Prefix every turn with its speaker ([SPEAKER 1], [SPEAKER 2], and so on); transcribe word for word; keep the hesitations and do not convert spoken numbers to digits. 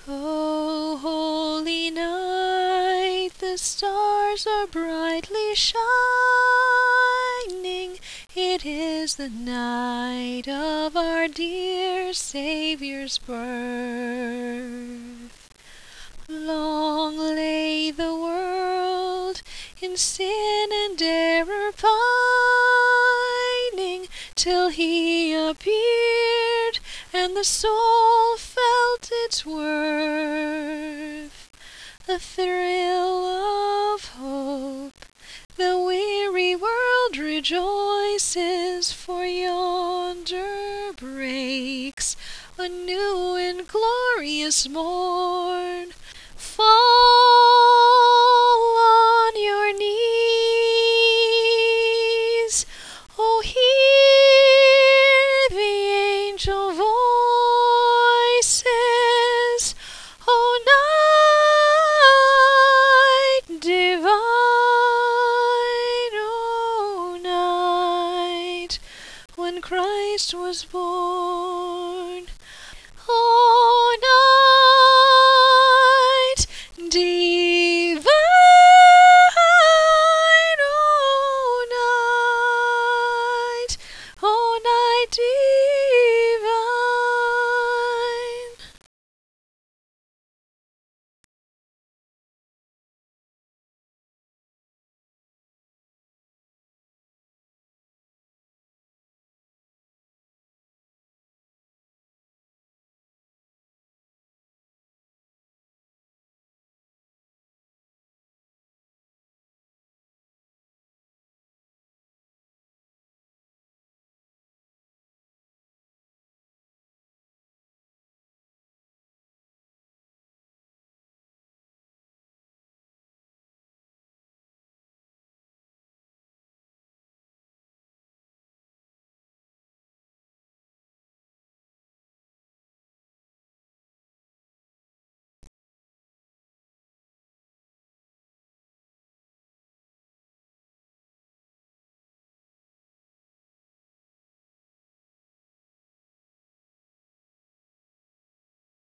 [SPEAKER 1] O holy night, the stars are brightly shining. It is the night of our dear Saviour's birth. Long lay the world in sin and error pining, till He appeared and the soul felt its worth. A thrill of hope, the weary world rejoices, for yonder breaks a new and glorious morn.